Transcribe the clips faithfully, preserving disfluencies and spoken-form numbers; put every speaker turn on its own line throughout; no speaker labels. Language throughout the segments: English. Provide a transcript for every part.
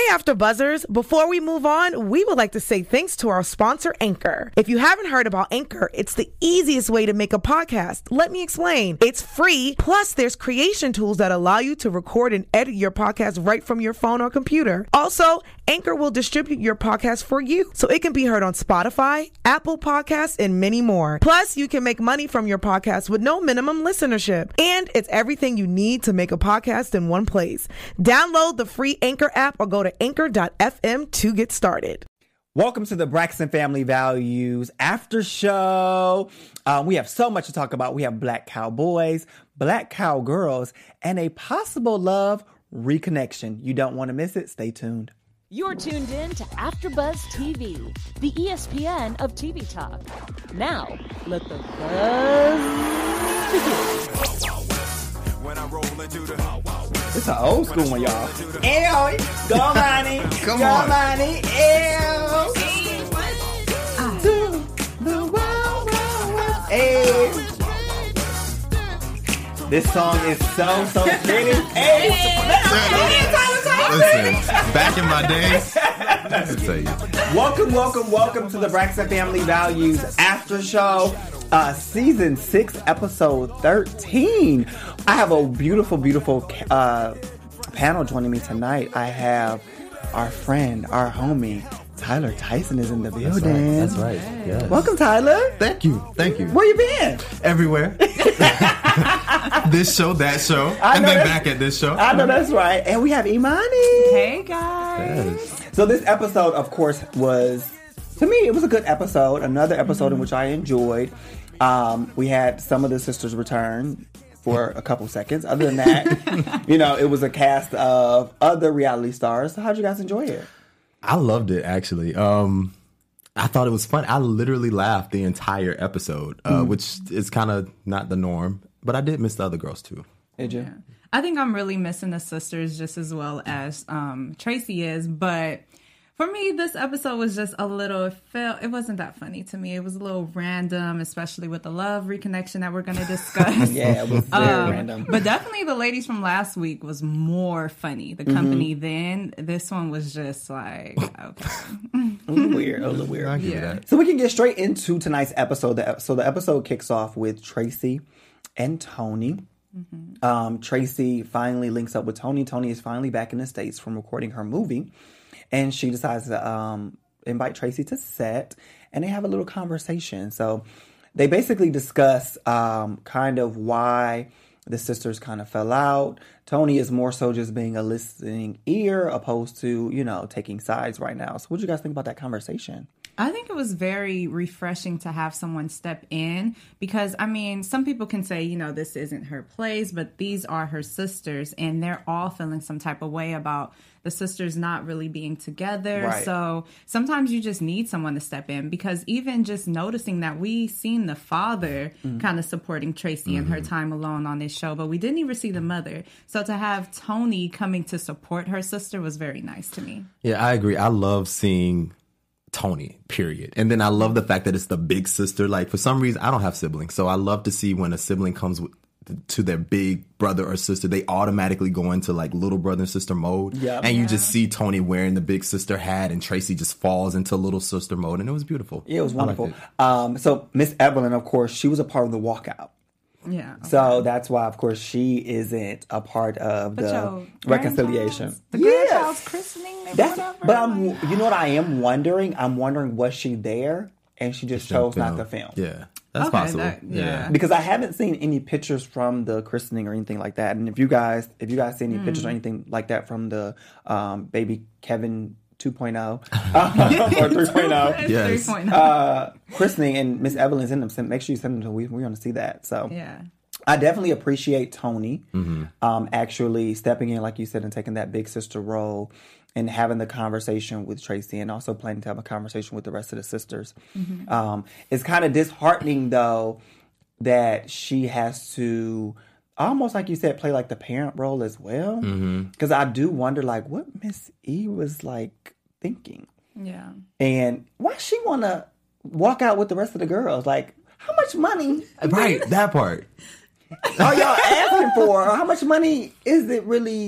Hey, After Buzzers. Before we move on, we would like to say thanks to our sponsor, Anchor. If you haven't heard about Anchor, it's the easiest way to make a podcast. Let me explain. It's free. Plus, there's creation tools that allow you to record and edit your podcast right from your phone or computer. Also, Anchor will distribute your podcast for you, so it can be heard on Spotify, Apple Podcasts, and many more. Plus, you can make money from your podcast with no minimum listenership. And it's everything you need to make a podcast in one place. Download the free Anchor app or go to anchor dot f m to get started.
Welcome to the Braxton Family Values After Show. Um, we have so much to talk about. We have Black Cowboys, Black Cowgirls, and a possible love reconnection. You don't want to miss it. Stay tuned.
You're tuned in to AfterBuzz T V, the E S P N of T V talk. Now, let the buzz begin.
It's an old school one, y'all. Ew, go money,
Come
go
on.
money, ew. To the wild, wild, wild. Ew. This song is so, so pretty. Hey,
Listen, back in my days, let me tell you.
Welcome, welcome, welcome to the Braxton Family Values After Show, uh, Season six, Episode thirteen. I have a beautiful, beautiful uh, panel joining me tonight. I have our friend, our homie, Tyler Tyson is in the building.
That's right. That's right. Yes.
Welcome, Tyler.
Thank you. Thank you.
Where you been?
Everywhere. This show, that show,
I
and
know
then
that-
back at this show.
I know that's right. And we have Imani.
Hey guys.
Yes.
So this episode, of course, was, to me, it was a good episode. Another episode mm-hmm. in which I enjoyed. Um, we had some of the sisters return for a couple seconds. Other than that, you know, it was a cast of other reality stars. So how'd you guys enjoy it?
I loved it, actually. Um, I thought it was fun. I literally laughed the entire episode, uh, mm. which is kind of not the norm. But I did miss the other girls, too.
Did you?
Yeah. I think I'm really missing the sisters just as well as um, Tracy is. But for me, this episode was just a little, it felt, it wasn't that funny to me. It was a little random, especially with the love reconnection that we're going to discuss.
Yeah, it was very
um,
random.
But definitely the ladies from last week was more funny. The company mm-hmm. then, this one was just like, okay.
A little weird, a little weird.
I get
Yeah.
that.
So we can get straight into tonight's episode. The- So the episode kicks off with Tracy and Tony. Mm-hmm. Um, Tracy finally links up with Tony. Tony is finally back in the States from recording her movie. And she decides to um, invite Tracy to set. And they have a little conversation. So they basically discuss um, kind of why the sisters kind of fell out. Tony is more so just being a listening ear opposed to, you know, taking sides right now. So what do you guys think about that conversation?
I think it was very refreshing to have someone step in because, I mean, some people can say, you know, this isn't her place, but these are her sisters and they're all feeling some type of way about the sisters not really being together.
Right.
So sometimes you just need someone to step in because even just noticing that we seen the father mm-hmm. kind of supporting Tracy mm-hmm. in her time alone on this show, but we didn't even see the mother. So to have Tony coming to support her sister was very nice to me.
Yeah, I agree. I love seeing Tony, period. And then I love the fact that it's the big sister. Like, for some reason, I don't have siblings. So I love to see when a sibling comes with, to their big brother or sister, they automatically go into like little brother and sister mode.
Yep.
And
Yeah.
you just see Tony wearing the big sister hat and Tracy just falls into little sister mode. And it was beautiful.
Yeah, it was wonderful.
liked it.
Um, so Miss Evelyn, of course, she was a part of the walkout.
Yeah. Okay.
So that's why, of course, she isn't a part of
But
the
yo,
reconciliation.
grandchild's- The
Yes.
grandchild's christening or
That's,
whatever.
but I'm, you know what I am wondering? I'm wondering, was she there and she just chose not to film?
Yeah, that's
Okay,
possible.
that- yeah.
Because I haven't seen any pictures from the christening or anything like that. And if you guys, if you guys see any
Hmm.
pictures or anything like that from the um, baby Kevin two point oh uh, or three point oh
It's
Yes.
three point oh.
uh, christening and Miss Evelyn's in them, send, make sure you send them to we we want to see that. So
Yeah.
I definitely appreciate Tony
Mm-hmm.
um, actually stepping in, like you said, and taking that big sister role and having the conversation with Tracy and also planning to have a conversation with the rest of the sisters.
Mm-hmm.
Um, it's kind of disheartening, though, that she has to, almost like you said, play like the parent role as well. Because I do wonder, like, what Miss E was, like, thinking.
Yeah.
And why she want to walk out with the rest of the girls? Like, how much money
Right, that part.
are y'all asking for? Or how much money is it really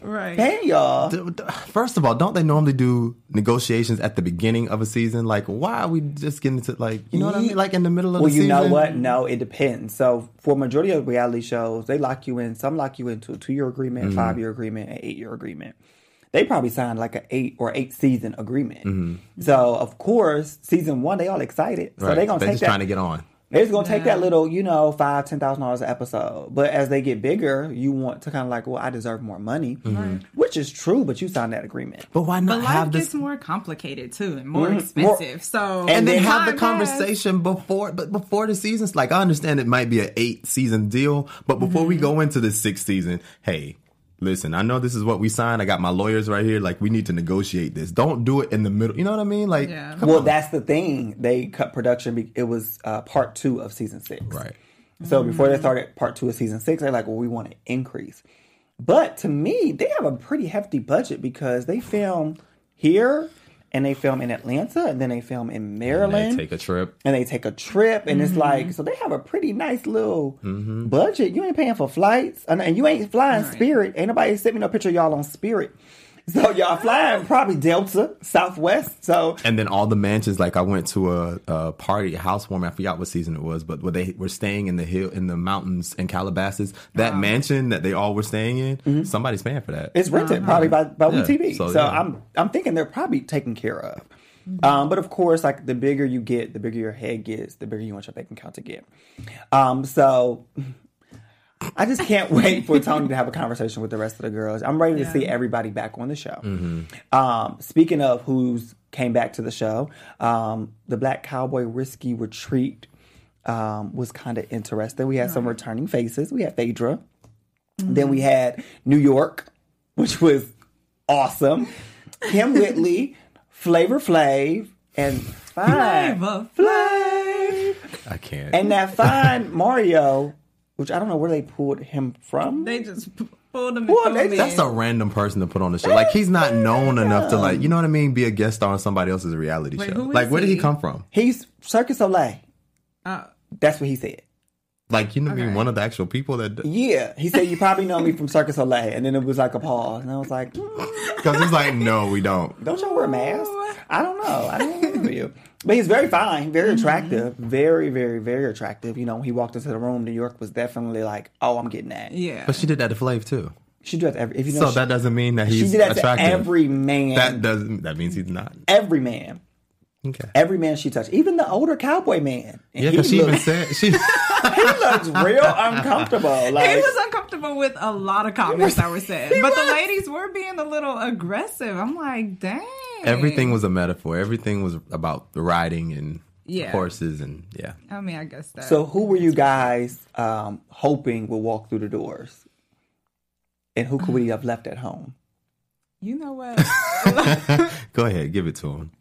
Right.
paying y'all.
D- d- First of all, don't they normally do negotiations at the beginning of a season? Like, why are we just getting into, like, you know what I mean? Like, in the middle of
Well,
the
you
season?
know what? No, it depends. So for majority of reality shows, they lock you in. Some lock you into a two-year agreement,
Mm-hmm.
five-year agreement, an eight-year agreement. They probably signed like an eight or eight season agreement.
Mm-hmm.
So of course, season one, they all excited. So
Right.
they gonna
They're
take
just
that.
trying to get on.
They're just gonna take
Yeah.
that little, you know, five, ten thousand dollars an episode. But as they get bigger, you want to kind of like, well, I deserve more money, which is true. But you signed that agreement.
But why
But
not
life
have
gets
this?
more complicated too and more
Mhm.
expensive. So
And
And
then
then
have the
time passed.
conversation before, but before the seasons. Like, I understand it might be an eight season deal, but before we go into the sixth season, hey, listen, I know this is what we signed. I got my lawyers right here. Like, we need to negotiate this. Don't do it in the middle. You know what I mean? Like,
Yeah.
come
Well,
on.
that's the thing. They cut production. be- It was uh, part two of season six.
Right.
So before they started part two of season six, they're like, well, we want to increase. But to me, they have a pretty hefty budget because they film here and they film in Atlanta and then they film in
And
Maryland.
they take a trip.
and they take a trip, and it's like, so they have a pretty nice little budget. You ain't paying for flights, and, and you ain't flying Spirit. Ain't nobody sent me no picture of y'all on Spirit. So y'all flying probably Delta, Southwest. So
And then all the mansions, like I went to a, a party, a housewarming. I forgot what season it was, but where they were staying in the hill, in the mountains in Calabasas. That mansion that they all were staying in, somebody's paying for that.
it's rented probably by by
Yeah,
WeTV.
so,
So,
yeah.
I'm I'm thinking they're probably taken care of. Um, but of course, like the bigger you get, the bigger your head gets, the bigger you want your bank account to get. Um, so. I just can't wait for Tony to have a conversation with the rest of the girls. I'm ready to
Yeah.
see everybody back on the show. Um, speaking of who's came back to the show, um, the Black Cowboy Risky Retreat um, was kind of interesting. We had some returning faces. We had Phaedra. Then we had New York, which was awesome. Kim Whitley, Flavor Flav, and Fine
Flavor
Flav.
I can't.
And that fine Mario, which I don't know where they pulled him from.
They just p- pulled him.
Well,
and
they-
threw him
That's
in.
a random person to put on the show. Like, he's not known enough to, like, you know what I mean, be a guest star on somebody else's reality
Wait,
show.
who is
Like, where did he
he?
come from?
He's Circus Soleil.
Uh,
That's what he said.
Like, you know what I mean,
Okay.
one of the actual people that,
Yeah, he said you probably know me from Circus Soleil, and then it was like a pause, and I was like, mm,
because he's like, no, we don't.
"Don't y'all wear masks?" I don't know. I don't remember you, but he's very fine, very attractive, very, very, very attractive. You know, when he walked into the room, New York was definitely like, "Oh, I'm getting that."
yeah.
But she did that to Flav too.
She did that to every. If you know,
So
she,
that doesn't mean that
she
he's
did that
attractive.
to every man.
That doesn't. That means he's not.
every man.
Okay.
Every man she touched, even the older cowboy man. And
Yeah,
he
because she even
looked-
said she.
he looks real uncomfortable. Like
He was uncomfortable with a lot of comments that were said, but the ladies were being a little aggressive. I'm like, dang.
Everything was a metaphor. Everything was about riding and
Yeah.
horses and yeah.
I mean, I guess that.
So who were you guys um, hoping would walk through the doors? And who could we have left at home?
You know what?
Go ahead, give it to him.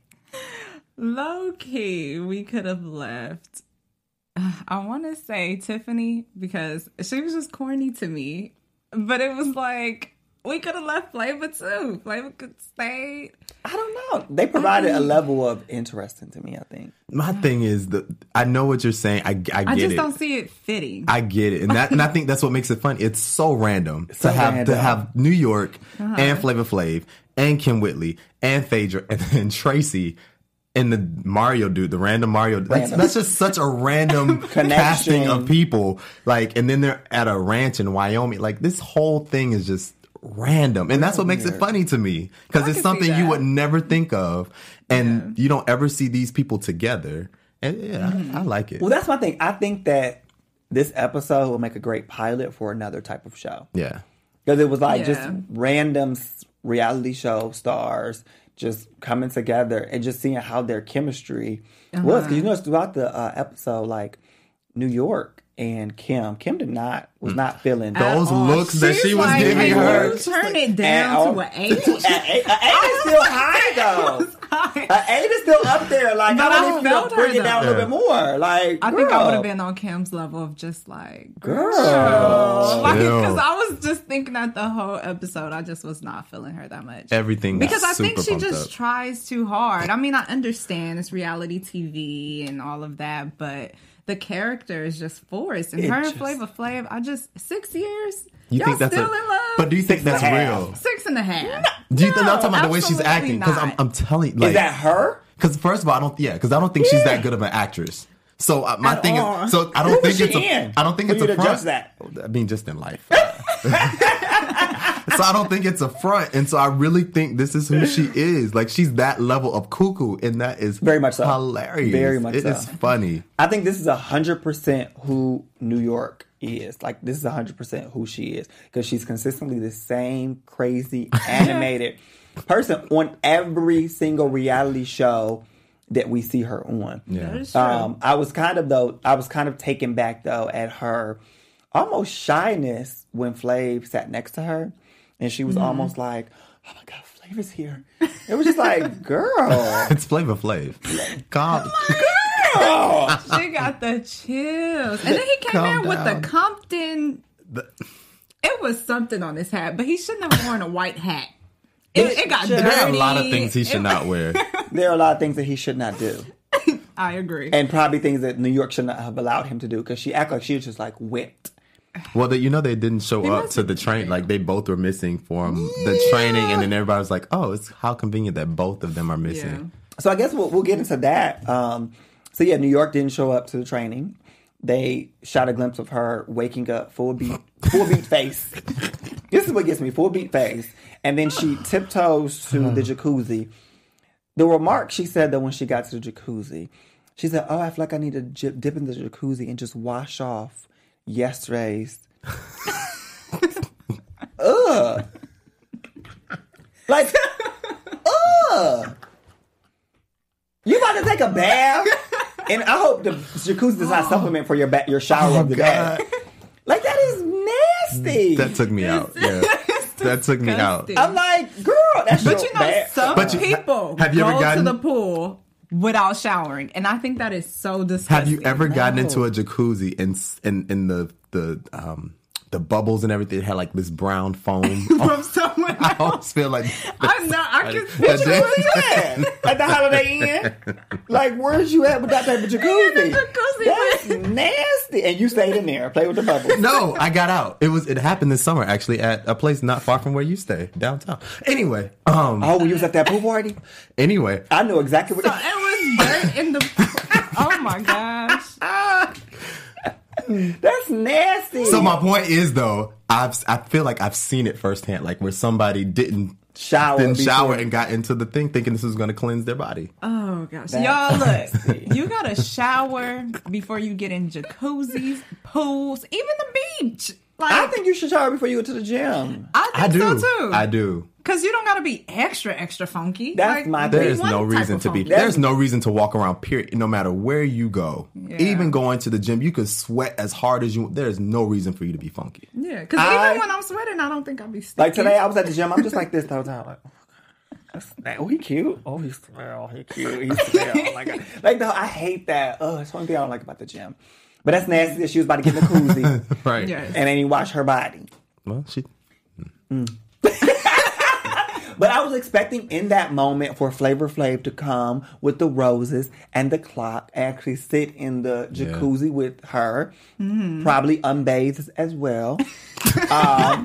Low key, we could have left. I want to say Tiffany because she was just corny to me, but it was like we could have left Flavor too. Flavor could stay.
I don't know. They provided a level of interesting to me, I think.
My thing is the I know what you're saying. I, I get
I just
it.
don't see it fitting.
I get it, and that and I think that's what makes it fun. It's so random
So
to have
random.
to have New York
Uh-huh.
and Flavor Flav and Kim Whitley and Phaedra and then Tracy and the Mario dude, the random Mario. That's,
Random.
that's just such a random casting of people. Like, and then they're at a ranch in Wyoming. Like, this whole thing is just random, and that's what makes it
Weird.
funny to me because
I
it's
can see
something you
that.
would never think of, and you don't ever see these people together. And yeah, I, I like it.
Well, that's my thing. I think that this episode will make a great pilot for another type of show.
Yeah.
Because it was like just
Yeah.
random s- reality show stars just coming together and just seeing how their chemistry was. Because you notice throughout the uh, episode, like New York and Kim, Kim did not, was not feeling
Those
At all.
looks that
She's
she was
like,
giving
hey,
her.
you turn it
At
down
all.
to an eight.
An eight, an eight is still high though. An eight is still up there. Like
But
I
I
would even
felt her,
bring it down a little
though.
bit more. Like
I think I
girl.
would have been on Kim's level of just like,
Girl.
like,
Chill.
because I was just thinking that the whole episode, I just was not feeling her that much.
Everything was
Because I think
super
she
pumped
just
up.
tries too hard. I mean, I understand it's reality T V and all of that, but the character is just forced. And
It
her and
just-
Flavor Flav, I just six years.
You
Y'all
think that's
still
a,
in love?
But do you think
Six and
that's
a half.
real?
Six and a half.
Do you think
No,
I'm talking about the way she's
absolutely
acting? Because I'm,
not.
I'm telling, like,
Is that her?
because first of all, I don't, yeah, because I don't think she's that good of an actress. So uh, my
At
thing
all.
is, so I don't
Who was
think it's
she
a,
in
I don't think
for
it's
you
a
to
front.
judge that?
I mean, just in life. So I don't think it's a front, and so I really think this is who she is. Like, she's that level of cuckoo, and that is
Very much so.
hilarious.
Very much
It
so.
is funny.
I think this is a hundred percent who New York is. Like, this is a hundred percent who she is, because she's consistently the same crazy animated person on every single reality show that we see her on.
Yeah.
That is true.
Um, I was kind of though, I was kind of taken back though at her almost shyness when Flav sat next to her, and she was
Mm-hmm.
almost like, "Oh my God, Flav is here." It was just like, girl,
It's Flavor Flav. Calm.
girl.
She got the chills. And then he came
Calm
in with
down.
the Compton.
The-
It was something on his hat, but he shouldn't have worn a white hat. It, it got
There
dirty.
are
There are a lot of things he should
It-
not wear.
There are a lot of things that he should not do,
I agree.
and probably things that New York should not have allowed him to do, because she acted like she was just like whipped.
Well, they, you know, they didn't show up
must
to
have
the train. Like, they both were missing from the training, and then everybody was like, "Oh, it's how convenient that both of them are missing."
Yeah.
So I guess we'll, we'll get into that. Um, so yeah, New York didn't show up to the training. They shot a glimpse of her waking up full beat, full beat face. This is what gets me, full beat face. And then she tiptoes to the jacuzzi. The remark she said that when she got to the jacuzzi, she said, "Oh, I feel like I need to j- dip in the jacuzzi and just wash off yesterday's." Ugh. Like, ugh. You about to take a bath? And I hope the jacuzzi does not supplement for your ba- your shower
Oh,
of the
God.
day. Like, that is nasty.
That took me out. Yeah. That took me out.
disgusting.
I'm like, girl, that's
But
your
you know,
bath.
some
But you-
people
have you ever
go
gotten-
to the pool without showering, and I think that is so disgusting.
Have you ever gotten into a jacuzzi and s- and and the the um the bubbles and everything had like this brown foam?
from someone
I
else?
always feel like
I know. I can
That
picture
did-
where you at.
At the Holiday Inn? Like, where's you at with that type of jacuzzi?
jacuzzi,
That's nasty. And you stayed in there, play with the bubbles.
No, I got out. It was it happened this summer actually at a place not far from where you stay, downtown. Anyway, um
Oh, you was at that pool party?
anyway,
I know exactly what.
So it was dirt in the. Oh my gosh!
That's nasty.
so my point is though, I've I feel like I've seen it firsthand, like where somebody didn't
Shower
didn't
before-
shower and got into the thing thinking this was going to cleanse their body.
Oh gosh,
That's
y'all
nasty.
look! You gotta shower before you get in jacuzzis, pools, even the beach. Like
I think you should shower before you go to the gym.
I
I
think
do.
so too.
I do.
Because you don't gotta be extra extra funky.
That's my thing.
There's
one
no
type
reason
of
to be.
funky.
There's no reason to walk around. Period. No matter where you go,
Yeah.
even going to the gym, you could sweat as hard as you. There's no reason for you to be funky.
Yeah, because
I-
even when I'm sweating, I don't think I'll be sticky.
Like today, I was at the gym. I'm just like this the whole time. Like, oh, that's, that, oh he cute. Oh, he smell. He cute. He smell. Like, I- like the, I hate that. Oh, it's one thing I don't like about the gym. But that's nasty that she was about to get in the koozie
Right.
Yes.
and then he washed her body.
Well, she.
But I was expecting in that moment for Flavor Flav to come with the roses and the clock, actually sit in the jacuzzi with her, probably unbathed as well. um,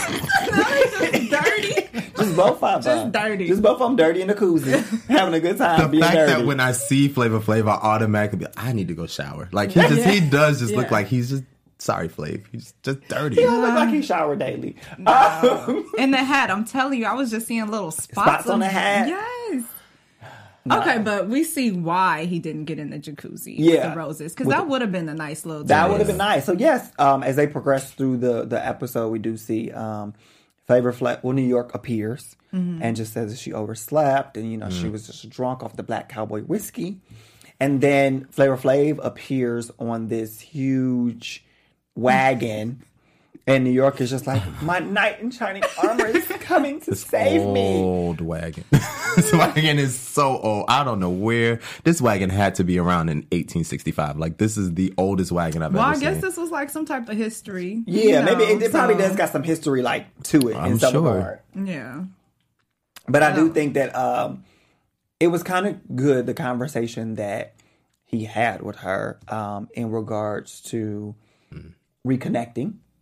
dirty.
just both of them.
Just dirty.
Just both of them dirty in the koozie, having a good time
The
being
fact
dirty.
that when I see Flavor Flav, I automatically be like, I need to go shower. Like he just he does just look
Yeah.
like he's just sorry, Flav. He's just dirty.
he don't look like he showered daily. Um,
And the hat, I'm telling you, I was just seeing little spots,
Spots on
of-
the hat?
Yes. Okay, but we see why he didn't get in the jacuzzi with
Yeah.
the roses, because
With
that
the-
would have been a nice little.
That
twist.
would have been nice. So yes, um, as they progress through the the episode, we do see um, Flavor Flav. Well, New York appears and just says that she overslept, and you know she was just drunk off the Black Cowboy whiskey. And then Flavor Flav appears on this huge wagon, and New York is just like, my knight in shining armor is coming to save me.
Old wagon. This wagon is so old. I don't know where this wagon had to be around in eighteen sixty-five. Like this is the oldest wagon I've
Well,
ever
I guess
seen.
this was like some type of history.
Yeah,
you know,
maybe it, it probably
so-
does got some history like to it in
I'm
some
sure.
regard.
Yeah.
But I do
Yeah.
think that um, it was kind of good, the conversation that he had with her um, in regards to reconnecting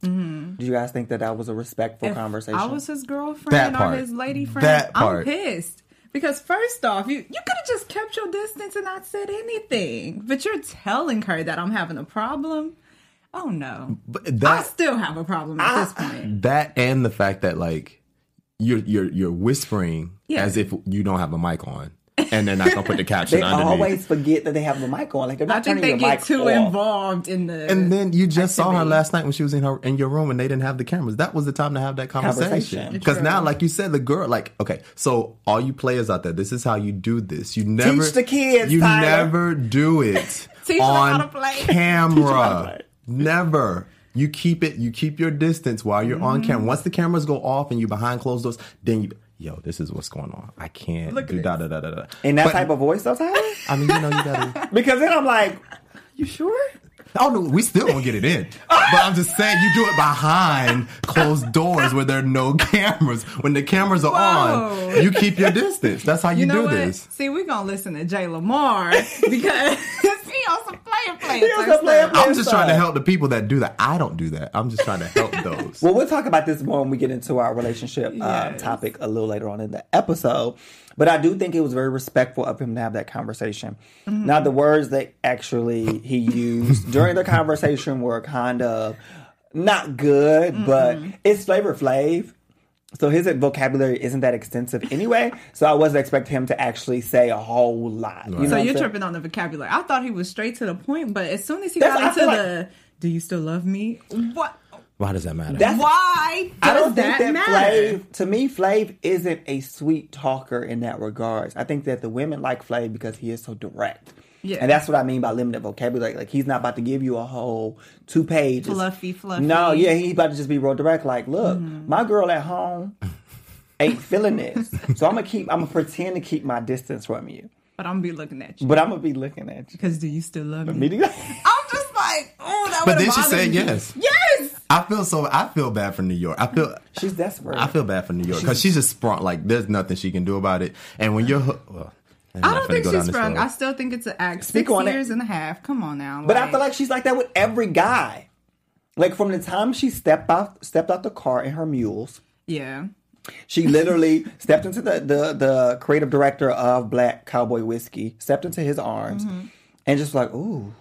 Mm-hmm. Do you guys think that that was a respectful
If
conversation?
I was his girlfriend
That
or
part.
his lady friend,
That
I'm
part.
pissed. Because first off, you, you could have just kept your distance and not said anything. But you're telling her that I'm having a problem. Oh, no.
But
I
that
still have a problem at this point.
that and the fact that like you're you're you're whispering
Yeah.
as if you don't have a mic on, and they're not gonna put the caption
They
underneath.
always forget that they have the mic on. Like they're not
I think
turning
they
your
get
mic
too
off.
involved in the.
And then you just saw her
activity.
last night when she was in her in your room and they didn't have the cameras. That was the time to have that conversation.
Conversation.
Because
True.
now, like you said, the girl, like, okay, so all you players out there, this is how you do this. You never
the kids,
You
Tyler.
never do it
Teach them
on
how to play.
Teach them how to
camera.
play.
Never. You keep it. You keep your distance while you're on camera. Once the cameras go off and you behind closed doors, then you. Yo, this is what's going on. I can't
Look at
do
this.
da da da da da.
In that
But,
type of voice, though, Tyler?
I mean, you know, you gotta.
Because then I'm like, you sure?
Oh no, we still won't get it in. But I'm just saying, you do it behind closed doors where there are no cameras. When the cameras are
Whoa.
on, you keep your distance. That's how you,
You know
do
what?
this.
See, we're going to listen to Jay Lamar because he on some player player
He on
type
some player
stuff.
player.
I'm just trying to
stuff.
help the people that do that. I don't do that. I'm just trying to help those.
Well, we'll talk about this more when we get into our relationship uh,
Yes.
topic a little later on in the episode. But I do think it was very respectful of him to have that conversation.
Mm-hmm.
Now, the words that actually he used during the conversation were kind of not good,
Mm-hmm.
but it's Flavor Flav. So his vocabulary isn't that extensive anyway. So I wasn't expecting him to actually say a whole lot. You know
So
what I'm
you're
saying?
tripping on the vocabulary. I thought he was straight to the point, but as soon as he
That's- I
got
feel
into
like-
the, do you still love me? What?
Why does that matter?
That's-
Why does
I don't
that,
think that
matter?
Flav, to me, Flav isn't a sweet talker in that regards. I think that the women like Flav because he is so direct.
Yeah.
And that's what I mean by limited vocabulary. Like, he's not about to give you a whole two pages.
Fluffy, fluffy.
No, yeah, he's about to just be real direct. Like, look, my girl at home ain't feeling this. So I'm going to keep, I'm going to pretend to keep my distance from you.
But I'm going to be looking at you.
But I'm going to be looking at you.
Because do you still love me?
Me too.
I'm just like, oh, that
But
would've
then she
bothered
said
me.
yes.
Yes!
I feel so. I feel bad for New York. I feel.
She's desperate.
I feel bad for New York because she's just sprung. Like there's nothing she can do about it. And when you're, hoo- well, I'm
I
not
don't
finna
think
go
she's
down this
sprung.
road.
I still think it's an act.
Speak
Six
on it.
years and a half. Come on now.
But I feel like she's like that with every guy. Like, from the time she stepped out, stepped out the car in her mules,
yeah.
she literally stepped into the, the, the creative director of Black Cowboy Whiskey, stepped into his arms,
Mm-hmm.
and just like, ooh,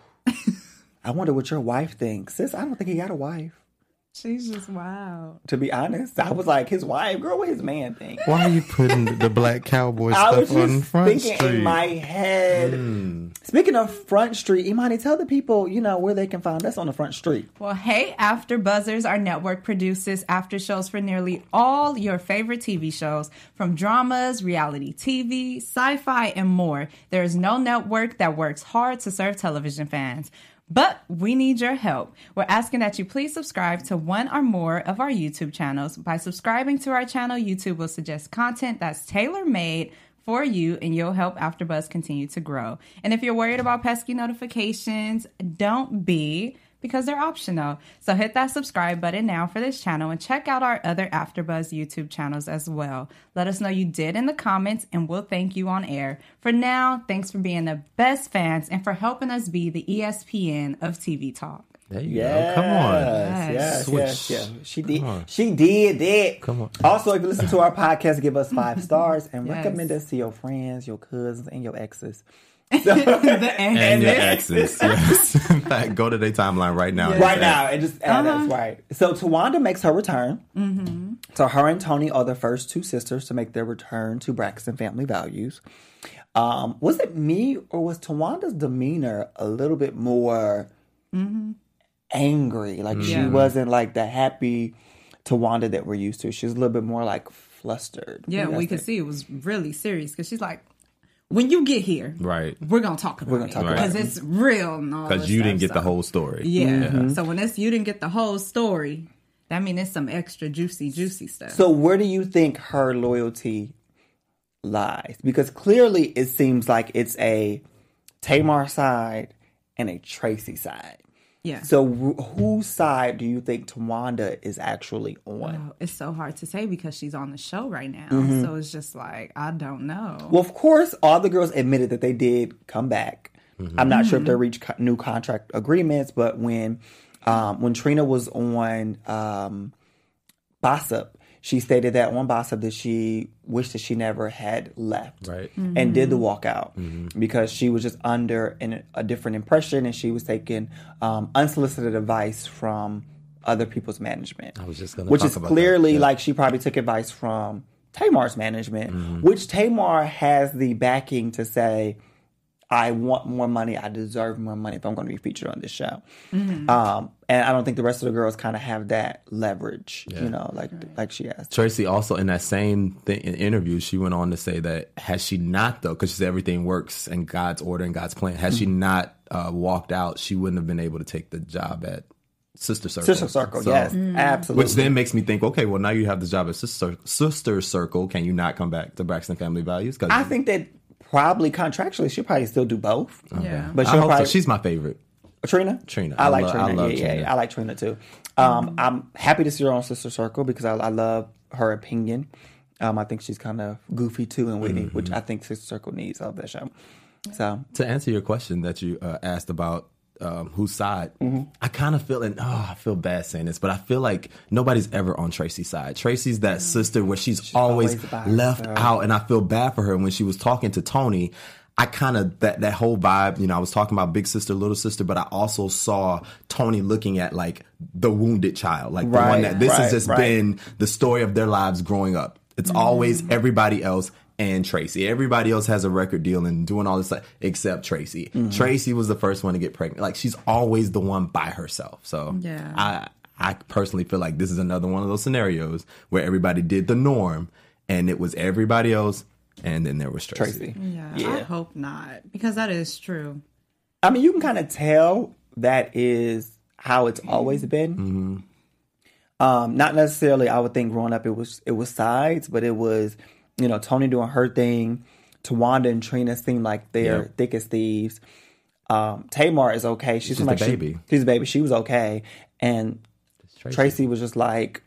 I wonder what your wife thinks. Sis, I don't think he got a wife.
She's just wow.
To be honest, I was like, his wife, girl, what his man think?
Why are you putting the Black Cowboy
I was
stuff on
just
Front
thinking
Street?
in my head. Speaking of Front Street, Imani, tell the people, you know, where they can find us on the Front Street.
Well, hey, After Buzzers, our network produces after shows for nearly all your favorite T V shows, from dramas, reality T V, sci-fi, and more. There is no network that works hard to serve television fans. But we need your help. We're asking that you please subscribe to one or more of our YouTube channels. By subscribing to our channel, YouTube will suggest content that's tailor-made for you, and you'll help AfterBuzz continue to grow. And if you're worried about pesky notifications, don't be, because they're optional. So hit that subscribe button now for this channel and check out our other AfterBuzz YouTube channels as well. Let us know you did in the comments, and we'll thank you on air. For now, thanks for being the best fans and for helping us be the E S P N of T V talk.
There you
Yes,
go. Come on.
yes, yes,
Switch.
yes, yes. She did.
on.
She did that.
Come on.
Also, if you listen to our podcast, give us five stars and
Yes.
recommend us to your friends, your cousins, and your exes.
And your exes. Yes. In fact, go to their timeline right now. and
Right
say,
now, and just add
Uh-huh.
us right. So Tawanda makes her return. Mm-hmm. So her and Tony are the first two sisters to make their return to Braxton Family Values. Um, was it me or was Tawanda's demeanor a little bit more angry? Like she
Yeah.
wasn't like the happy Tawanda that we're used to. She was a little bit more like flustered.
Yeah,
What do you
we
guys
could
think?
see it was really serious because she's like, when you get here,
Right.
we're going to talk about
We're gonna
it
talk
about
because
it.
it's real. and all
Because
this
you
stuff,
didn't get the
so-
whole story.
Yeah. So when it's you didn't get the whole story, that means it's some extra juicy, juicy stuff.
So where do you think her loyalty lies? Because clearly it seems like it's a Tamar side and a Tracy side.
yeah.
So wh- whose side do you think Tawanda is actually on?
Oh, it's so hard to say because she's on the show right now.
Mm-hmm.
So it's just like, I don't know.
Well, of course, all the girls admitted that they did come back. I'm not sure if they reached co- new contract agreements, but when Um, when Trina was on um, Gossip, she stated that on Gossip that she wished that she never had left,
Right.
and
Mm-hmm.
did the walkout because she was just under an, a different impression, and she was taking um, unsolicited advice from other people's management.
I was just gonna
which
talk
is
about
clearly
that. Yeah.
like she probably took advice from Tamar's management, which Tamar has the backing to say, I want more money. I deserve more money if I'm going to be featured on this show. Um, and I don't think the rest of the girls kind of have that leverage, you know, like like she has.
Tracy also in that same thing, in interview, she went on to say that had she not though, because she said everything works in God's order and God's plan. Had she not uh, walked out, she wouldn't have been able to take the job at Sister Circle.
Sister Circle,
So-
yes, absolutely.
Which then makes me think, okay, well now you have this job at Sister Sister Circle. Can you not come back to Braxton Family Values? Cause
I think that probably contractually she'll probably still do both.
Yeah.
But
I
she'll
hope
probably,
so. She's my favorite.
Trina?
Trina.
I,
I
like
lo-
Trina.
I love
yeah, yeah,
Trina.
yeah, I like Trina too. Um, I'm happy to see her on Sister Circle because I, I love her opinion. Um, I think she's kind of goofy too and witty,
Mm-hmm.
which I think Sister Circle needs of that show. So
To answer your question that you uh, asked about um, whose side, I kind of feel, and oh, I feel bad saying this, but I feel like nobody's ever on Tracy's side. Tracy's that sister where she's, always,
always by
left
herself.
out, and I feel bad for her. When she was talking to Tony, I kind of, that, that whole vibe, you know, I was talking about big sister, little sister, but I also saw Tony looking at like the wounded child, like the one
Right,
that this
right,
has just
right.
been the story of their lives growing up. It's always everybody else and Tracy. Everybody else has a record deal and doing all this stuff except Tracy. Tracy was the first one to get pregnant. Like she's always the one by herself. So
Yeah.
I I personally feel like this is another one of those scenarios where everybody did the norm and it was everybody else and then there was Tracy.
Tracy.
Yeah, I
Yeah.
hope not, because that is true.
I mean, you can kind of tell that is how it's always been.
Mm-hmm.
Um, not necessarily, I would think growing up it was it was sides, but it was, you know, Tony doing her thing. Tawanda and Trina seem like they're
Yeah.
thick as thieves. Um, Tamar is okay. She's,
She's
like
the
she-
baby.
she's a baby. She was okay, and
Tracy.
Tracy was just like,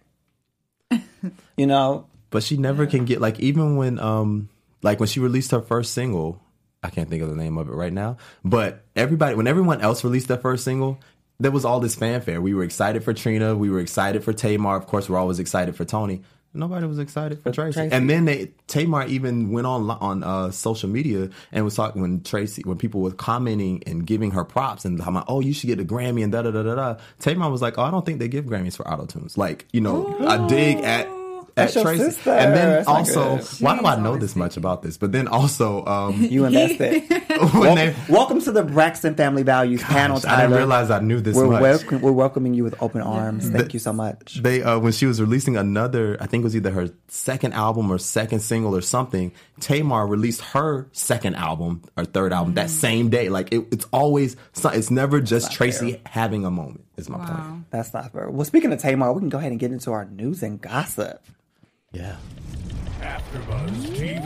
you know,
But she never can get like even when um like when she released her first single, I can't think of the name of it right now, but everybody when everyone else released their first single, there was all this fanfare. We were excited for Trina, we were excited for Tamar, of course we're always excited for Tony. Nobody was excited for Tracy.
Tracy.
And then they Tamar even went on on uh, social media and was talking when Tracy when people were commenting and giving her props and how oh you should get a Grammy and da da da da da. Tamar was like, oh I don't think they give Grammys for auto tunes. Like you know a dig at. At
That's your
Tracy,
sister.
and then
That's not
also,
good.
why do I
She's
know
always
this much about this? But then also, um,
you invested.
when
Wel-
they,
welcome to the Braxton Family Values panel,
I
Tyler.
didn't realize I knew this
we're,
much.
welcome, we're welcoming you with open arms. Thank you so much.
They uh, when she was releasing another, I think it was either her second album or second single or something. Tamar released her second album or third album that same day. Like it, it's always, it's never just Tracy
fair.
having a moment. Is my point.
That's not fair. Well, speaking of Tamar, we can go ahead and get into our news and gossip.
Yeah.
AfterBuzz T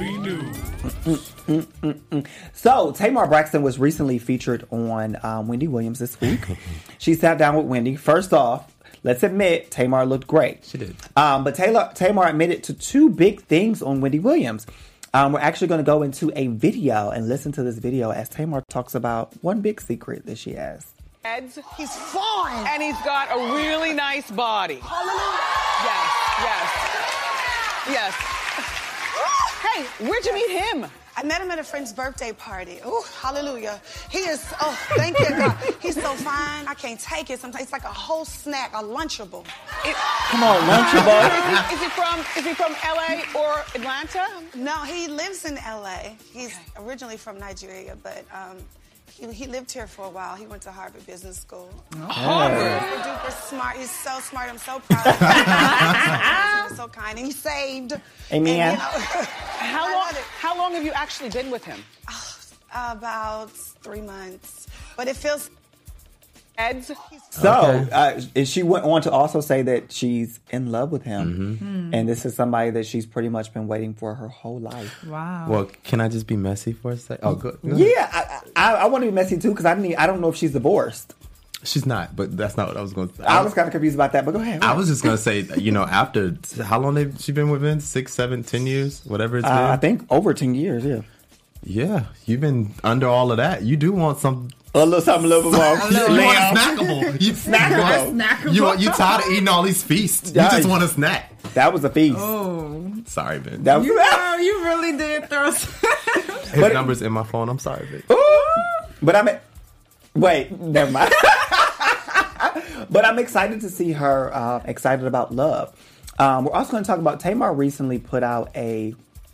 V News.
So, Tamar Braxton was recently featured on um, Wendy Williams this week. She sat down with Wendy. First off, let's admit, Tamar looked great.
She did.
Um, but Taylor, Tamar admitted to two big things on Wendy Williams. Um, we're actually going to go into a video and listen to this video as Tamar talks about one big secret that she has.
Heads.
He's fine.
And he's got a really nice body. Yes, yes, yes. Hey, where'd you meet him?
I met him at a friend's birthday party. Oh, hallelujah. He is, oh, thank you, God. He's so fine. I can't take it. Sometimes it's like a whole snack, a Lunchable.
It-
Come on, Lunchable.
is, he, is he from is he from L A or Atlanta?
No, he lives in L A. He's originally from Nigeria, but um, he, he lived here for a while. He went to Harvard Business School.
Harvard.
Super duper smart. He's so smart. I'm so proud of him. He's so kind. And he's saved.
Amen.
And, you know,
How
I
long?
love it.
How long have you actually been with him?
About three months. But it feels...
Heads.
So,
Okay.
uh, and she went on to also say that she's in love with him. And this is somebody that she's pretty much been waiting for her whole life.
Wow.
Well, can I just be messy for a sec? Oh, good. No.
Yeah, I, I, I want to be messy too because I need, I don't know if she's divorced.
She's not, but that's not what I was going to say.
I was kind of confused about that, but go ahead.
I was just gonna say, you know, after how long have she been with Vince? Six, seven, ten years, whatever it's been.
Uh, I think over ten years, yeah.
Yeah, you've been under all of that. You do want some
A little something, a little bit more.
You want
lamb.
a snackable. You,
Snackable.
Snackable.
You, you tired of eating all these feasts. You
Yeah.
just want a snack.
That was a feast.
Oh,
Sorry, Ben.
That was
you know, you really did throw.
His
but-
number's in my phone. I'm sorry, Ben.
Ooh. But I'm wait, never mind. But I'm excited to see her uh, excited about love. Um, we're also going to talk about Tamar recently put out a,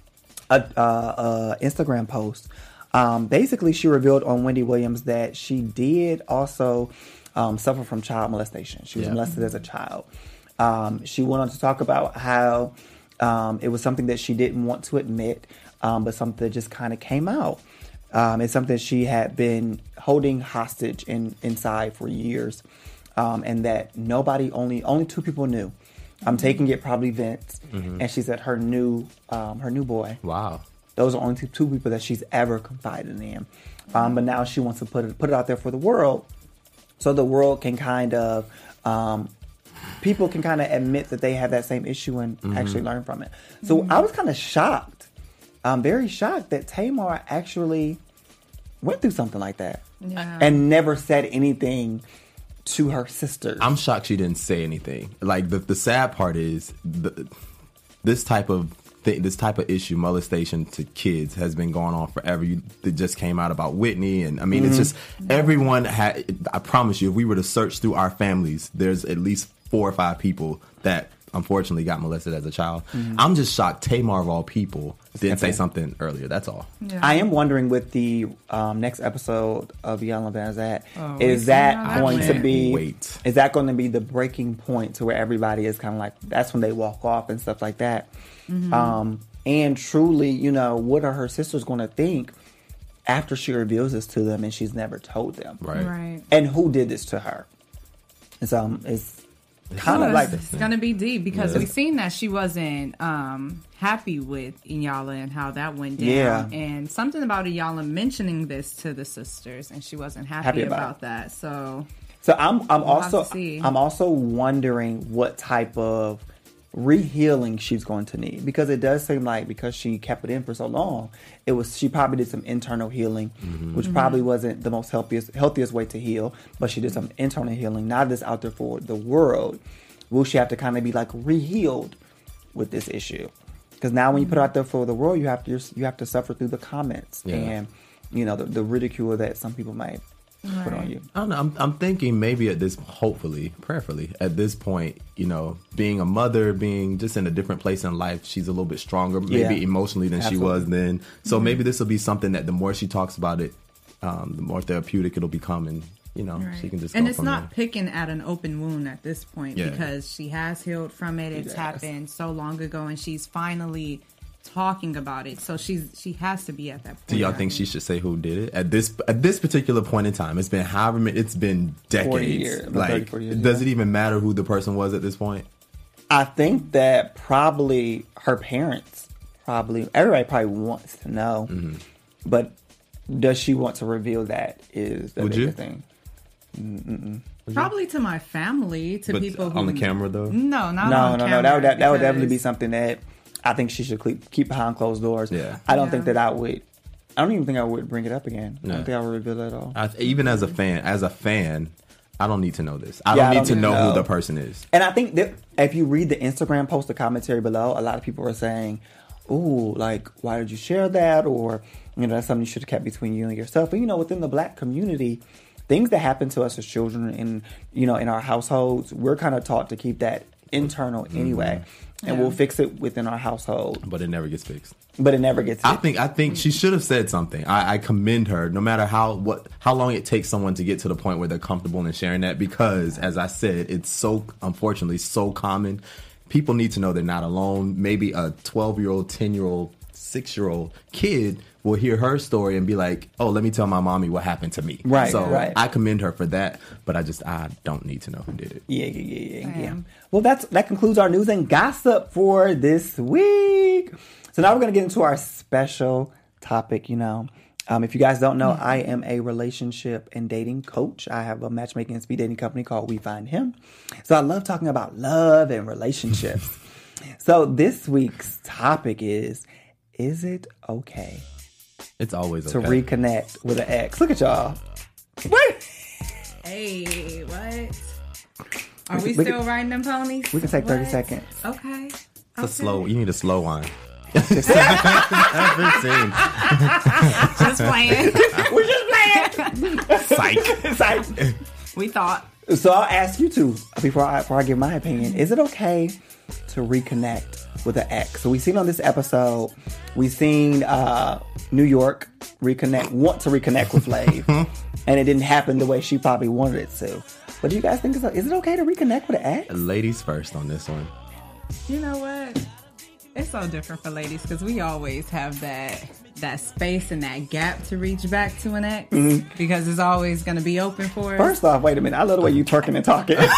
a, uh, uh Instagram post. Um, basically, she revealed on Wendy Williams that she did also um, suffer from child molestation. She was
Yeah.
molested as a child. Um, she went on to talk about how um, it was something that she didn't want to admit, um, but something that just kind of came out. Um, it's something she had been holding hostage in, inside for years, um, and that nobody, only only two people knew. I'm taking it probably Vince,
Mm-hmm.
and she said her new um, her new boy.
Wow.
Those are only two, two people that she's ever confided in. Um, but now she wants to put it put it out there for the world, so the world can kind of um, people can kind of admit that they have that same issue and
Mm-hmm.
actually learn from it. So I was kind of shocked. I'm very shocked that Tamar actually went through something like that
Yeah.
and never said anything to her sisters.
I'm shocked she didn't say anything. Like the the sad part is the, this type of thing, this type of issue, molestation to kids, has been going on forever. You, it just came out about Whitney, and I mean,
Mm-hmm.
it's just everyone had. I promise you, if we were to search through our families, there's at least four or five people that unfortunately got molested as a child.
Mm-hmm.
I'm just shocked Tamar of all people didn't say something earlier. That's all.
Yeah.
I am wondering with the um, next episode of Young Van Zat,
Oh, we
is
see
that
how that
going to
went.
be
Wait.
is that going to be the breaking point to where everybody is kind of like, that's when they walk off and stuff like that?
Mm-hmm.
Um, and truly, you know, what are her sisters going to think after she reveals this to them and she's never told them?
Right.
Right.
And who did this to her? It's um, it's kind of like
it's gonna be deep because
Yeah.
we've seen that she wasn't um, happy with Inyala and how that went down.
Yeah.
And something about Inyala mentioning this to the sisters, and she wasn't happy,
Happy about
about, that. So
So I'm I'm
We'll have
also
to see.
I'm also wondering what type of re-healing she's going to need, because it does seem like because she kept it in for so long, it was she probably did some internal healing, which probably wasn't the most healthiest healthiest way to heal, but she did some internal healing. Now this out there for the world, will she have to kind of be like re-healed with this issue? Because now when you put it out there for the world, you have to you have to suffer through the comments
Yeah.
and you know the, the ridicule that some people might put on
Right.
you.
I don't know. I'm, I'm thinking maybe at this, hopefully, prayerfully, at this point, you know, being a mother, being just in a different place in life, she's a little bit stronger, maybe
Yeah.
emotionally than
Absolutely.
she was then. So maybe this will be something that the more she talks about it, um, the more therapeutic it'll become, and you know,
Right.
she can just
and
go
it's
from
not
there.
picking at an open wound at this point
Yeah.
because she has healed from it. It's
Yes.
happened so long ago, and she's finally talking about it. So she's she has to be at that point.
Do y'all think she should say who did it at this at this particular point in time? It's been however many, it's been decades.
forty years, about
like,
thirty, forty years,
does
yeah.
it even matter who the person was at this point?
I think that probably her parents, probably everybody probably wants to know,
Mm-hmm.
but does she want to reveal that? Is the
Would
bigger
you?
thing?
Probably to my family, to
But
people who
on the camera though.
No, not
No,
on
no,
camera,
no. That would that, that would definitely be
because-
something that I think she should keep keep behind closed doors.
Yeah.
I don't
Yeah.
think that I would. I don't even think I would bring it up again. I
No.
don't think I would reveal it at all.
I, even as a fan, as a fan, I don't need to know this. I
Yeah,
don't
I
need
don't
to
need
know
to know.
who the person is.
And I think that if you read the Instagram post, the commentary below, a lot of people are saying, ooh, like, why did you share that? Or, you know, that's something you should have kept between you and yourself. And, you know, within the black community, things that happen to us as children in, you know, in our households, we're kind of taught to keep that internal anyway. And
Yeah.
we'll fix it within our household.
But it never gets fixed.
But it never gets
I
fixed.
think I think she should have said something. I, I commend her, no matter how what how long it takes someone to get to the point where they're comfortable in sharing that. Because, as I said, it's so unfortunately so common. People need to know they're not alone. Maybe a twelve year old, ten year old, six year old kid will hear her story and be like, "Oh, let me tell my mommy what happened to me."
Right,
So
right.
I commend her for that. But I just I don't need to know who did it.
Yeah, yeah, yeah, yeah, yeah.
Damn.
Well, that's that concludes our news and gossip for this week. So now we're gonna get into our special topic. You know, um, if you guys don't know, I am a relationship and dating coach. I have a matchmaking and speed dating company called We Find Him. So I love talking about love and relationships. So this week's topic is: is it okay
It's always
to
okay.
reconnect with an ex? Look at y'all. Wait.
Hey, what? Are we,
We
still
can-
riding them ponies?
We can take thirty
What?
seconds.
Okay.
It's
okay.
a slow. You need a slow wine. Every scene.
Just playing.
We're just playing.
Psych.
Psych.
We thought.
So I'll ask you two before I before I give my opinion. Is it okay to reconnect with an ex? So we seen on this episode, we seen uh, New York reconnect, want to reconnect with Flav, and it didn't happen the way she probably wanted it to. But do you guys think it's is it okay to reconnect with an ex?
Ladies first on this one.
You know what? It's so different for ladies because we always have that that space and that gap to reach back to an ex because it's always going to be open for us.
First off, wait a minute. I love the way you twerking and talking. Twerking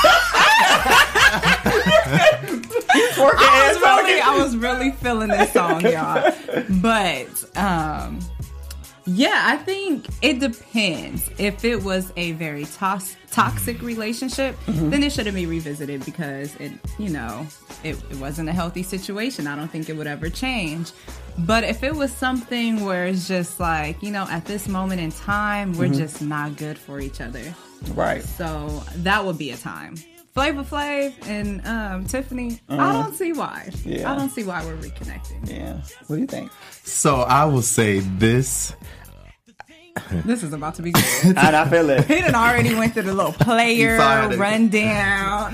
I
and
was really,
talking.
I was really feeling this song, y'all. But um, yeah, I think it depends. If it was a very tos- toxic relationship,
Mm-hmm.
then it shouldn't be revisited because it, you know, it, it wasn't a healthy situation. I don't think it would ever change. But if it was something where it's just like, you know, at this moment in time, we're
Mm-hmm.
just not good for each other.
Right.
So that would be a time. Flavor Flav and um, Tiffany, I
Uh-huh.
don't see why.
Yeah.
I don't see why we're reconnecting.
Yeah. What do you think?
So I will say this.
This is about to be good.
And I feel it.
He done already went through the little player
Sorry.
rundown.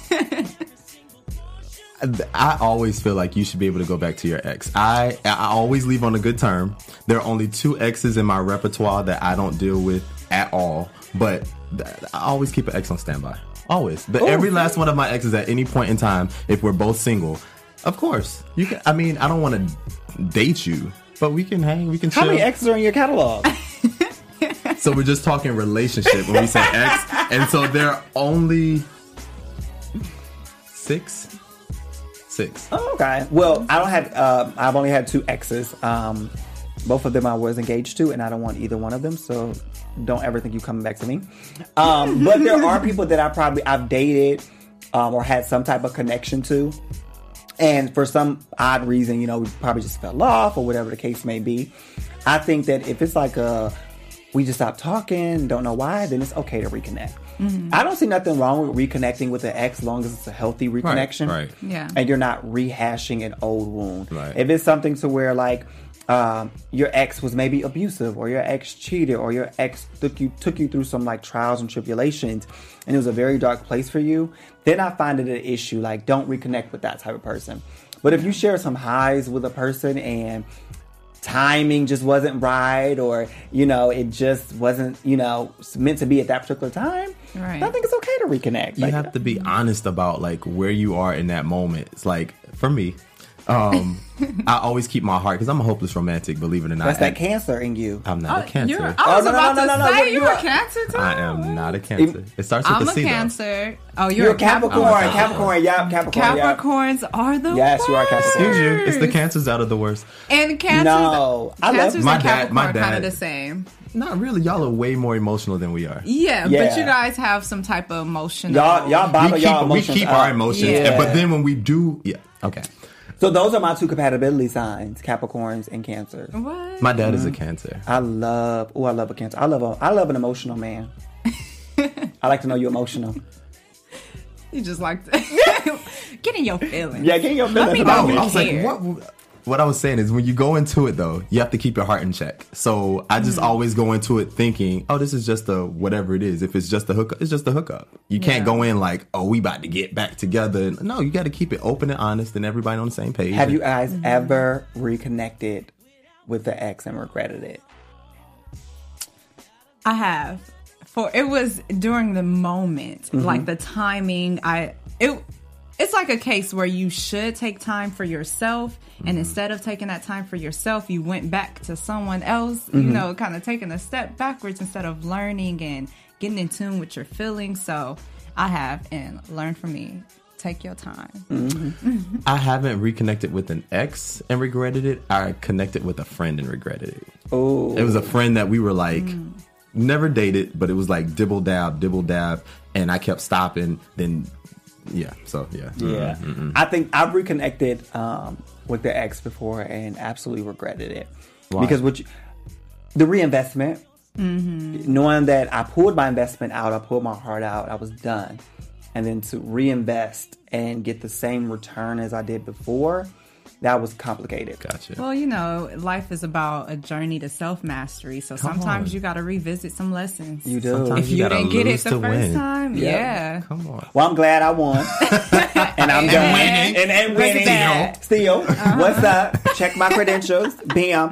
I always feel like you should be able to go back to your ex. I I always leave on a good term. There are only two exes in my repertoire that I don't deal with at all. But th- I always keep an ex on standby. Always. But every last one of my exes at any point in time, if we're both single, of course. You can. I mean, I don't want to date you, but we can hang. We can chill.
How many exes are in your catalog?
So we're just talking relationship when we say ex. And so there are only six. Six.
Oh, okay. Well, I don't have. Uh, I've only had two exes. Um, both of them I was engaged to, and I don't want either one of them. So don't ever think you coming back to me. Um, but there are people that I probably I've dated um, or had some type of connection to, and for some odd reason, you know, we probably just fell off or whatever the case may be. I think that if it's like a we just stopped talking, don't know why, then it's okay to reconnect. Mm-hmm. I don't see nothing wrong with reconnecting with an ex as long as it's a healthy reconnection.
Right.
Yeah.
And you're not rehashing an old wound.
Right.
If it's something to where like um, your ex was maybe abusive or your ex cheated or your ex took you took you through some like trials and tribulations and it was a very dark place for you, then I find it an issue. Like don't reconnect with that type of person. But if you share some highs with a person and timing just wasn't right or you know it just wasn't you know meant to be at that particular time,
Right.
I think it's okay to reconnect.
You
Like,
have to be honest about like where you are in that moment. It's like for me, um, I always keep my heart because I'm a hopeless romantic. Believe it or not,
that's that
And
cancer in you.
I'm not a cancer.
You're, I was
Oh, no, no,
about
no,
to
no, no,
say
no,
you're
you
a
are-
Cancer too.
I am not a cancer. It starts with
I'm
the
a
C though.
Cancer. Oh, you're,
You're
a
a Capricorn.
Capricorn.
Capricorn, yeah, Capricorn. yeah.
Capricorns are the
Yes,
worst.
you are Capricorn.
Excuse you. It's the cancers out of the worst.
And Cancer.
No, I love
Cancers
my
and
dad-
Capricorn
my
are kind
dad-
of the same.
Not really. Y'all are way more emotional than we are.
Yeah,
Yeah.
but you guys have some type of emotional.
Y'all, y'all bottle
We keep,
y'all
we
emotions
keep
up.
our emotions,
Yeah.
but then when we do, yeah, okay.
So those are my two compatibility signs: Capricorns and Cancer.
What?
My dad is a Cancer.
I love. Oh, I love a Cancer. I love. A, I love an emotional man. I like to know you're emotional.
You just like to get in your feelings.
Yeah, get your
Let
feelings
me
about
know
me.
you
I was like,
care.
what? What I was saying is when you go into it though, you have to keep your heart in check. So I just always go into it thinking, oh, this is just a whatever it is. If it's just a hookup, it's just a hookup. You can't
Yeah.
go in like, oh, we about to get back together. No, you got to keep it open and honest and everybody on the same page.
Have you guys ever reconnected with the ex and regretted it?
I have. For it was during the moment,
Mm-hmm.
like the timing. I it. It's like a case where you should take time for yourself, and
Mm-hmm.
instead of taking that time for yourself, you went back to someone else.
Mm-hmm.
You know, kind of taking a step backwards instead of learning and getting in tune with your feelings. So I have, and learn from me. Take your time.
Mm-hmm.
I haven't reconnected with an ex and regretted it. I connected with a friend and regretted it.
Oh,
It was a friend that we were like, never dated, but it was like dibble dab, dibble dab. And I kept stopping. Then, yeah. So, yeah.
yeah.
Mm-mm.
I think I've reconnected um, with the ex before and absolutely regretted it
Why?
because what you, the reinvestment. Mm-hmm. Knowing that I pulled my investment out, I pulled my heart out, I was done. And then to reinvest and get the same return as I did before, that was complicated.
Gotcha.
Well, you know, life is about a journey to self-mastery. So
Come
sometimes
on.
you got to revisit some lessons.
You do.
Sometimes
If
you
you,
gotta
didn't get it
lose
the
to
first
win.
time,
Yeah.
yeah.
Come on.
Well, I'm glad I won. And I'm done.
winning.
And, and
Look at
winning.
that.
Still. What's up? Check my credentials. Bam.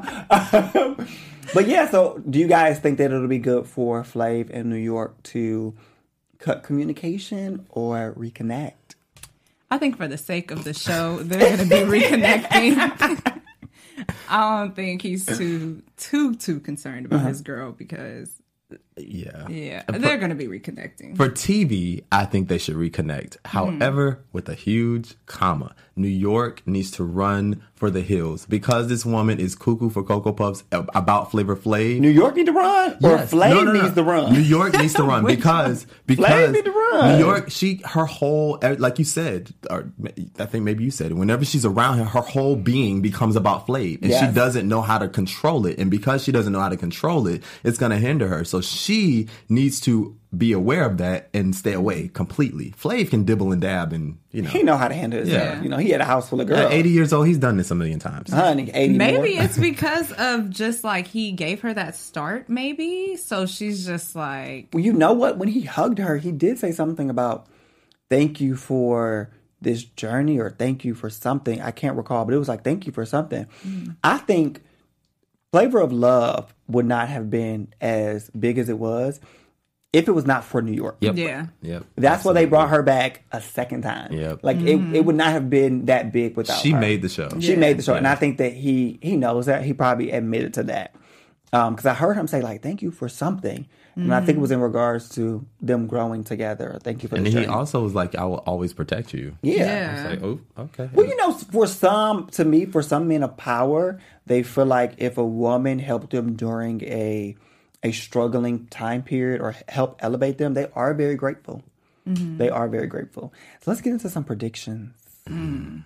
But yeah, so do you guys think that it'll be good for Flav in New York to cut communication or reconnect?
I think for the sake of the show, they're going to be reconnecting. I don't think he's too, too, too concerned about his girl because,
Yeah.
yeah,
For-
they're going to be reconnecting.
For T V, I think they should reconnect. However, with a huge comma, New York needs to run for the hills because this woman is cuckoo for Cocoa Puffs about Flavor Flav.
New York need to run, or
Yes.
Flav
No, no, no.
needs to run.
New York needs to run because because
need to run.
New York, she her whole like you said, or I think maybe you said it. Whenever she's around her, her whole being becomes about Flav, and
Yes.
she doesn't know how to control it. And because she doesn't know how to control it, it's going to hinder her. So she needs to be aware of that and stay away completely. Flav can dibble and dab, and you know,
He know how to handle himself.
Yeah.
You know, he had a house full of girls.
at eighty years old, he's done this a million times.
Honey, eighty
Maybe
more.
it's because of just like he gave her that start, maybe. So she's just like,
Well, you know what? When he hugged her, he did say something about thank you for this journey or thank you for something. I can't recall, but it was like thank you for something. I think Flavor of Love would not have been as big as it was if it was not for New York.
Yep.
yeah.
Yep.
That's why they brought her back a second time.
Yep.
Like it, it would not have been that big without
She
her.
made the show.
She made the show, and
Yeah.
I think that he he knows that. He probably admitted to that because I heard him say like, "Thank you for something," and I think it was in regards to them growing together. Thank you for
And
the
he
journey.
also was like, "I will always protect you."
yeah.
Yeah.
It's like, oh, okay.
Well, you know, for some, to me, for some men of power, they feel like if a woman helped them during a a struggling time period or help elevate them, they are very grateful. They are very grateful. So let's get into some predictions.
And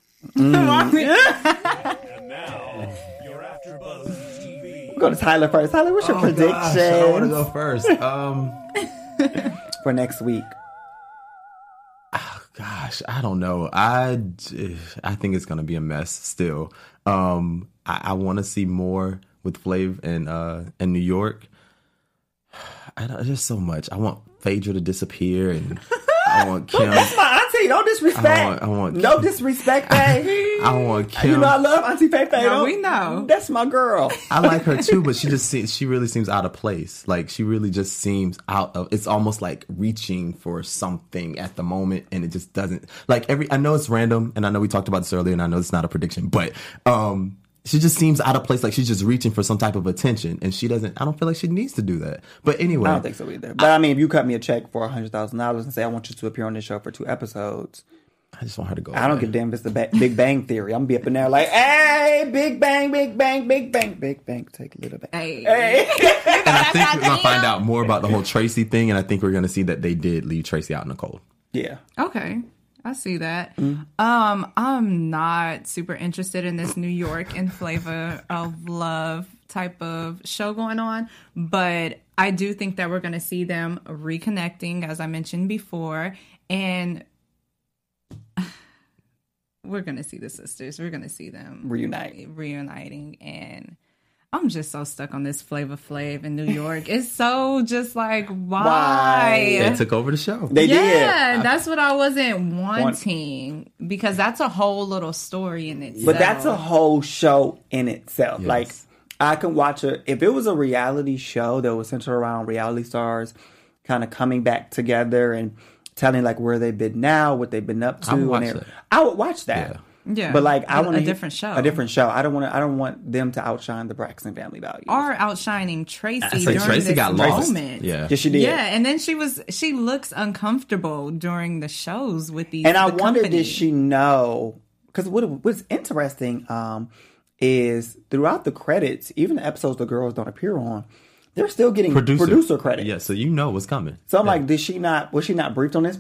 now, your AfterBuzz T V.
We'll go to Tyler first. Tyler, what's your
Oh,
prediction
gosh, I want to go first. Um,
for next week?
gosh, I don't know. I, I think it's gonna be a mess still. Um, I, I want to see more with Flav and uh in New York. I don't, there's so much. I want Phaedra to disappear, and I want Kim.
That's my auntie. No disrespect.
I want- I want-
no disrespect, babe.
I want Kim.
You know I love Auntie Faye Faye.
No, we know.
That's my girl.
I like her too, but she just seems, she really seems out of place. Like she really just seems out of. It's almost like reaching for something at the moment, and it just doesn't. Like every, I know it's random, and I know we talked about this earlier, and I know it's not a prediction, but um, she just seems out of place. Like she's just reaching for some type of attention, and she doesn't. I don't feel like she needs to do that. But anyway,
I don't think so either. But I mean, if you cut me a check for a hundred thousand dollars and say I want you to appear on this show for two episodes,
I just want her to go.
I don't
away.
give a damn if it's the ba- Big Bang Theory. I'm gonna be up in there like, hey, Big Bang, Big Bang, Big Bang, Big Bang. Take a little bit.
Hey.
And I think we're gonna find out more about the whole Tracy thing, and I think we're gonna see that they did leave Tracy out in the cold.
Yeah.
Okay. I see that. Um, I'm not super interested in this New York and Flavor of Love type of show going on, but I do think that we're going to see them reconnecting, as I mentioned before, and we're going to see the sisters. We're going to see them
Reunite.
reuniting, and I'm just so stuck on this Flavor Flav in New York. It's so just like, why?
Why?
They took over the show.
They
Yeah,
did.
that's what I wasn't wanting because that's a whole little story in itself.
But that's a whole show in itself.
Yes.
Like, I can watch it. If it was a reality show that was centered around reality stars kind of coming back together and telling, like, where they've been now, what they've been up to.
I would watch
and
that.
I would watch that.
Yeah.
Yeah,
But, like, I
a-
want
a different show,
A different show. I don't want to. I don't want them to outshine the Braxton family values.
or outshining Tracy
I say
during
Tracy
this
got lost.
moment.
Yeah.
Yes, she did.
Yeah, and then she was she looks uncomfortable during the shows with these.
And I
the
wonder,
company.
did she know? Because what what's interesting um, is throughout the credits, even the episodes the girls don't appear on, they're still getting producer, producer credit.
Yeah, so you know what's coming.
So I'm
Yeah.
like, did she not? Was she not briefed on this? But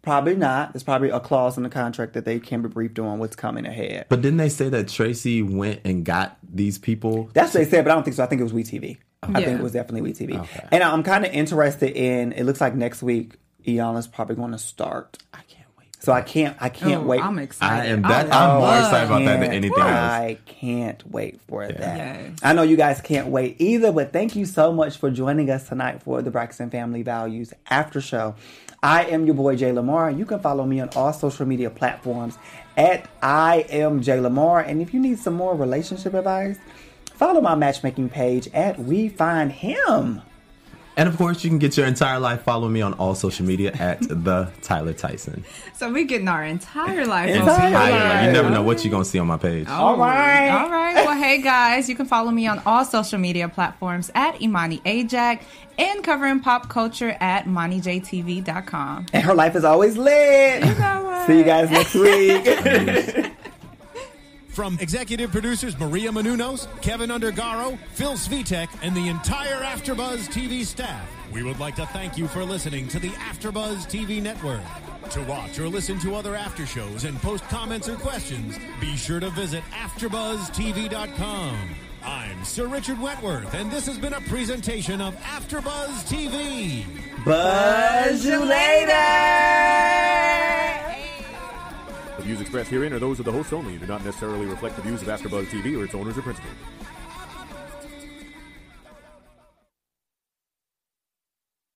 Probably not. There's probably a clause in the contract that they can be briefed on what's coming ahead.
But didn't they say that Tracy went and got these people?
That's what they said, but I don't think so. I think it was WeTV. I
Yeah.
think it was definitely WeTV.
Okay.
And I'm kind of interested in, it looks like next week, Iyanla's probably going to start.
I can't wait.
So I can't, I can't
Oh,
wait.
I'm
I
excited.
am that.
I
I'm more
love-
excited about that than
can't-
anything else.
I can't wait for that.
Yes.
I know you guys can't wait either, but thank you so much for joining us tonight for the Braxton Family Values After Show. I am your boy, Jay Lamar. You can follow me on all social media platforms at I am Jay Lamar. And if you need some more relationship advice, follow my matchmaking page at We Find Him.
And of course, you can get your entire life. Follow me on all social media at the Tyler Tyson.
So we getting our entire life.
Entire
over
life.
here.
Entire life. You never know what you're gonna see on my page.
All right.
All right. Well, hey guys, you can follow me on all social media platforms at Imani Ajak and covering pop culture at Imani J T V dot com.
And her life is always lit.
You know what?
See you guys next week.
From executive producers Maria Menounos, Kevin Undergaro, Phil Svitek, and the entire AfterBuzz T V staff, we would like to thank you for listening to the AfterBuzz T V network. To watch or listen to other after shows and post comments or questions, be sure to visit after buzz T V dot com. I'm Sir Richard Wentworth, and this has been a presentation of AfterBuzz T V.
Buzz you later.
The views expressed herein are those of the hosts only and do not necessarily reflect the views of AfterBuzz T V or its owners or principals.